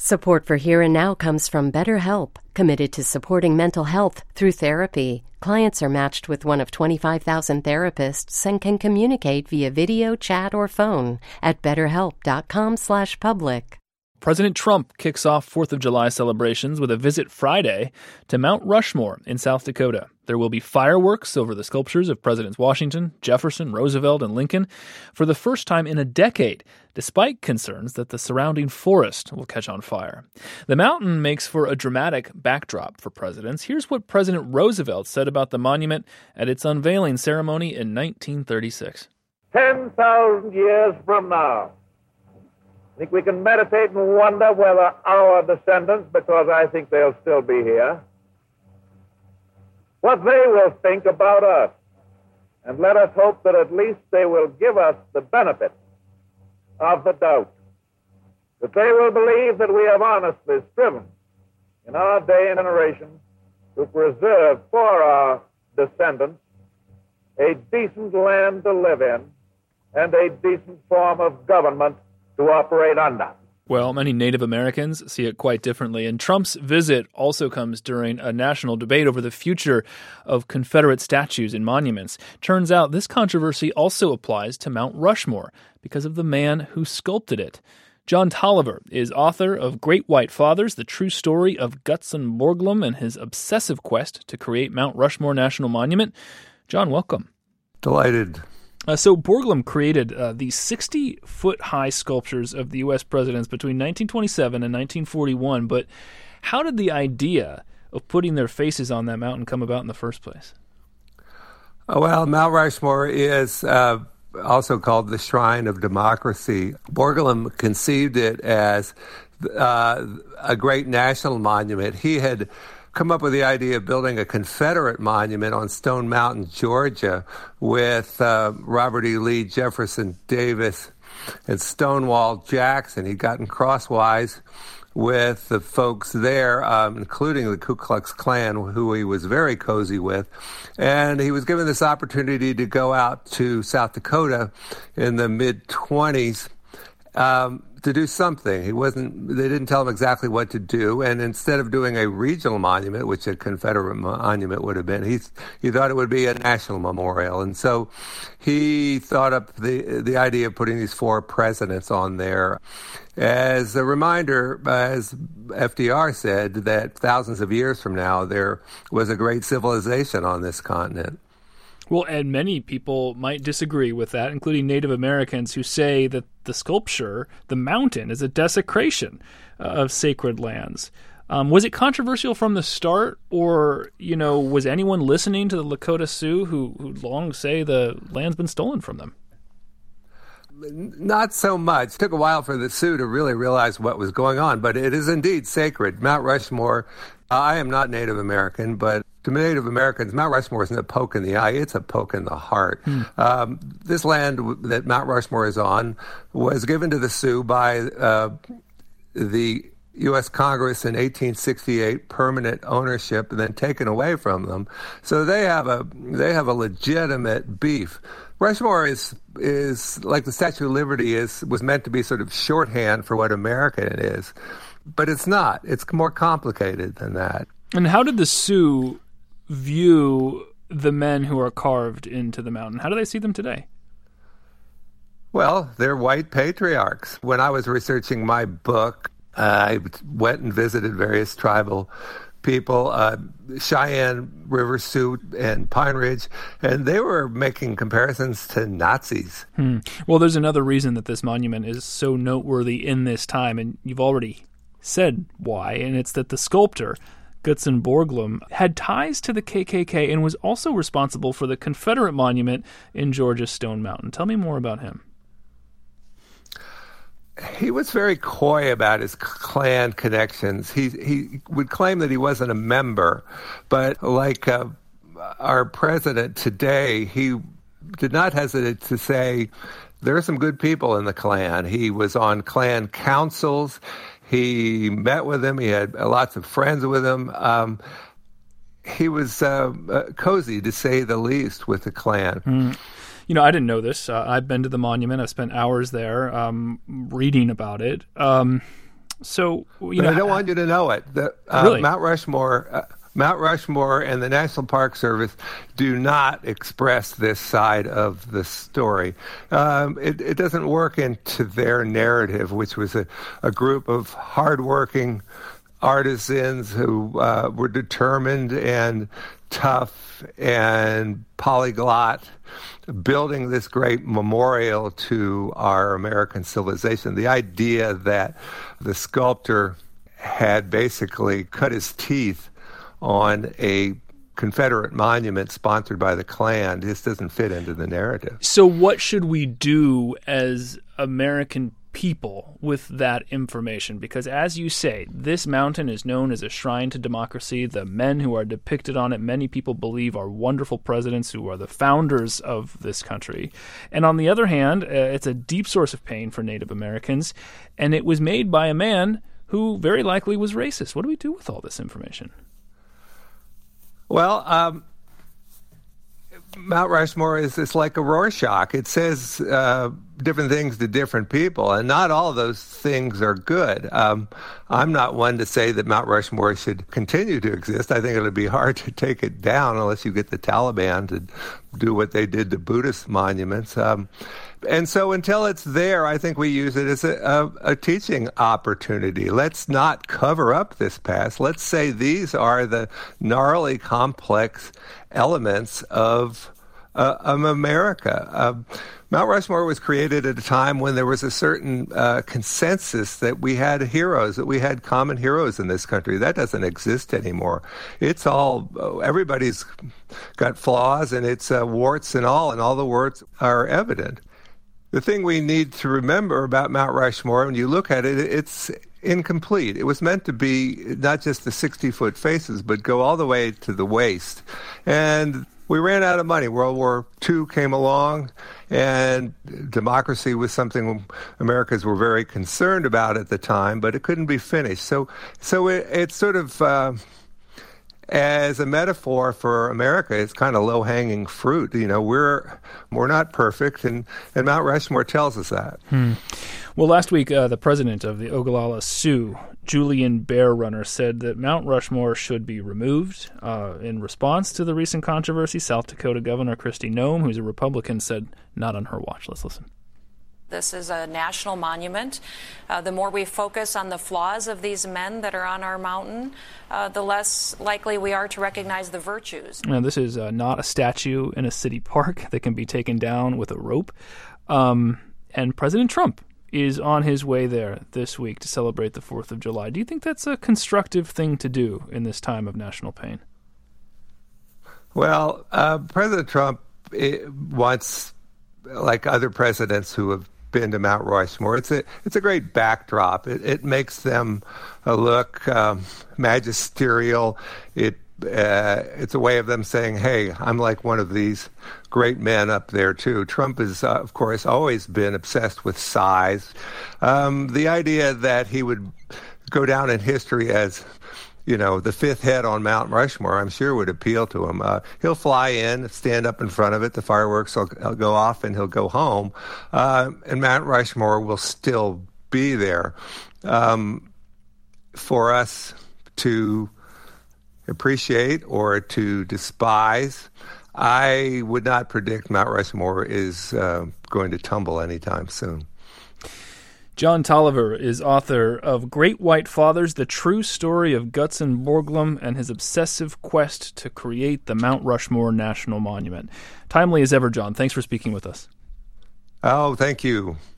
Support for Here and Now comes from BetterHelp, committed to supporting mental health through therapy. Clients are matched with one of 25,000 therapists and can communicate via video, chat, or phone at betterhelp.com/public. President Trump kicks off 4th of July celebrations with a visit Friday to Mount Rushmore in South Dakota. There will be fireworks over the sculptures of Presidents Washington, Jefferson, Roosevelt, and Lincoln for the first time in a decade, despite concerns that the surrounding forest will catch on fire. The mountain makes for a dramatic backdrop for presidents. Here's what President Roosevelt said about the monument at its unveiling ceremony in 1936. 10,000 years from now, I think we can meditate and wonder whether our descendants, because I think they'll still be here, what they will think about us. And let us hope that at least they will give us the benefit of the doubt, that they will believe that we have honestly striven in our day and generation to preserve for our descendants a decent land to live in and a decent form of government to operate under. Well, many Native Americans see it quite differently, and Trump's visit also comes during a national debate over the future of Confederate statues and monuments. Turns out this controversy also applies to Mount Rushmore because of the man who sculpted it. John Tolliver is author of Great White Fathers, the true story of Gutzon Borglum and his obsessive quest to create Mount Rushmore National Monument. John, welcome. Delighted. So Borglum created these 60-foot-high sculptures of the U.S. presidents between 1927 and 1941. But how did the idea of putting their faces on that mountain come about in the first place? Well, Mount Rushmore is also called the Shrine of Democracy. Borglum conceived it as a great national monument. He had come up with the idea of building a Confederate monument on Stone Mountain, Georgia, with Robert E. Lee, Jefferson Davis, and Stonewall Jackson. He'd gotten crosswise with the folks there, including the Ku Klux Klan, who he was very cozy with. And he was given this opportunity to go out to South Dakota in the mid-20s to do something. They didn't tell him exactly what to do, and instead of doing a regional monument, which a Confederate monument would have been, he thought it would be a national memorial. And so he thought up the idea of putting these 4 presidents on there as a reminder, as FDR said, that thousands of years from now, there was a great civilization on this continent. Well, and many people might disagree with that, including Native Americans who say that the sculpture, the mountain, is a desecration of sacred lands. Was it controversial from the start, or, was anyone listening to the Lakota Sioux who long say the land's been stolen from them? Not so much. It took a while for the Sioux to really realize what was going on, but it is indeed sacred. Mount Rushmore, I am not Native American, but to Native Americans, Mount Rushmore isn't a poke in the eye, it's a poke in the heart. This land that Mount Rushmore is on was given to the Sioux by the U.S. Congress in 1868, permanent ownership, and then taken away from them. So they have a legitimate beef. Rushmore is like the Statue of Liberty was meant to be sort of shorthand for what America is, but it's not. It's more complicated than that. And how did the Sioux view the men who are carved into the mountain? How do they see them today? Well, they're white patriarchs. When I was researching my book, I went and visited various tribal people, Cheyenne, River Sioux, and Pine Ridge, and they were making comparisons to Nazis. Well, there's another reason that this monument is so noteworthy in this time, and you've already said why, and it's that the sculptor, Gutzon Borglum, had ties to the KKK and was also responsible for the Confederate monument in Georgia's Stone Mountain. Tell me more about him. He was very coy about his Klan connections. He would claim that he wasn't a member, but like our president today, he did not hesitate to say there are some good people in the Klan. He was on Klan councils. He met with them. He had lots of friends with him. He was cozy, to say the least, with the Klan. I didn't know this. I've been to the monument. I've spent hours there reading about it. So, I don't want you to know it. Really? Mount Rushmore and the National Park Service do not express this side of the story. It doesn't work into their narrative, which was a group of hardworking artisans who were determined and tough and polyglot, building this great memorial to our American civilization. The idea that the sculptor had basically cut his teeth on a Confederate monument sponsored by the Klan just doesn't fit into the narrative. So what should we do as American people with that information? Because as you say, this mountain is known as a shrine to democracy. The men who are depicted on it, many people believe are wonderful presidents who are the founders of this country. And on the other hand, it's a deep source of pain for Native Americans. And it was made by a man who very likely was racist. What do we do with all this information? Well, Mount Rushmore is like a Rorschach. It says different things to different people, and not all of those things are good. I'm not one to say that Mount Rushmore should continue to exist. I think it would be hard to take it down unless you get the Taliban to do what they did to Buddhist monuments. And so until it's there, I think we use it as a teaching opportunity. Let's not cover up this past. Let's say these are the gnarly, complex elements of America. Mount Rushmore was created at a time when there was a certain consensus that we had heroes, that we had common heroes in this country. That doesn't exist anymore. It's all, everybody's got flaws, and it's warts and all the warts are evident. The thing we need to remember about Mount Rushmore, when you look at it, it's incomplete. It was meant to be not just the 60-foot faces, but go all the way to the waist. And we ran out of money. World War II came along, and democracy was something Americans were very concerned about at the time, but it couldn't be finished. So it's sort of, as a metaphor for America, it's kind of low-hanging fruit. You know, we're not perfect, and Mount Rushmore tells us that. Well, last week, the president of the Ogallala Sioux, Julian Bear Runner, said that Mount Rushmore should be removed. In response to the recent controversy, South Dakota Governor Kristi Noem, who's a Republican, said, not on her watch. Let's listen. This is a national monument. The more we focus on the flaws of these men that are on our mountain, the less likely we are to recognize the virtues. Now, this is not a statue in a city park that can be taken down with a rope. And President Trump is on his way there this week to celebrate the 4th of July. Do you think that's a constructive thing to do in this time of national pain? Well, President Trump wants, like other presidents who have been to Mount Rushmore, it's a great backdrop. It makes them look magisterial. It's a way of them saying, hey, I'm like one of these great men up there, too. Trump has, of course, always been obsessed with size. The idea that he would go down in history as, you know, the fifth head on Mount Rushmore, I'm sure would appeal to him. He'll fly in, stand up in front of it, the fireworks will go off, and he'll go home. And Mount Rushmore will still be there. For us to appreciate or to despise, I would not predict Mount Rushmore is going to tumble anytime soon. John Tolliver is author of Great White Fathers, The True Story of Gutzon Borglum and His Obsessive Quest to Create the Mount Rushmore National Monument. Timely as ever, John. Thanks for speaking with us. Oh, thank you.